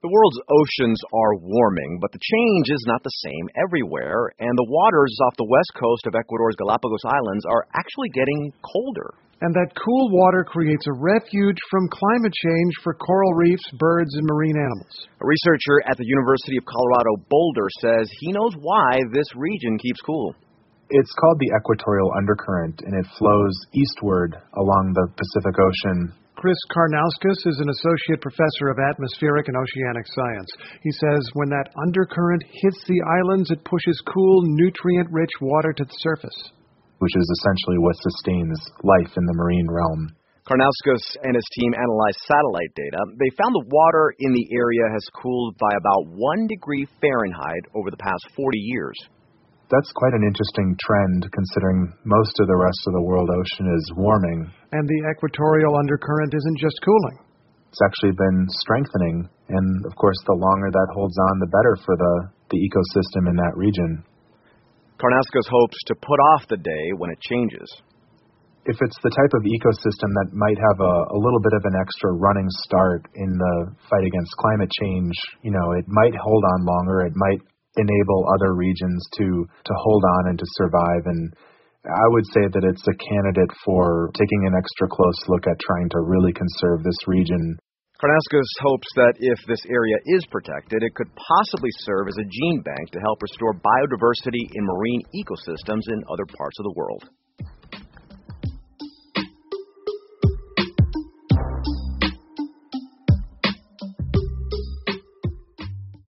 The world's oceans are warming, but the change is not the same everywhere, and the waters off the west coast of Ecuador's Galapagos Islands are actually getting colder. And that cool water creates a refuge from climate change for coral reefs, birds, and marine animals. A researcher at the University of Colorado Boulder says he knows why this region keeps cool. It's called the equatorial undercurrent, and it flows eastward along the Pacific Ocean. Chris Karnauskas is an associate professor of atmospheric and oceanic science. He says when that undercurrent hits the islands, it pushes cool, nutrient-rich water to the surface, which is essentially what sustains life in the marine realm. Karnauskas and his team analyzed satellite data. They found the water in the area has cooled by about 1 degree Fahrenheit over the past 40 years. That's quite an interesting trend, considering most of the rest of the world ocean is warming. And the equatorial undercurrent isn't just cooling. It's actually been strengthening, and of course the longer that holds on, the better for the ecosystem in that region. Karnauskas hopes to put off the day when it changes. If it's the type of ecosystem that might have a little bit of an extra running start in the fight against climate change, it might hold on longer, it might enable other regions to hold on and to survive. And I would say that it's a candidate for taking an extra close look at trying to really conserve this region. Karnauskas hopes that if this area is protected, it could possibly serve as a gene bank to help restore biodiversity in marine ecosystems in other parts of the world.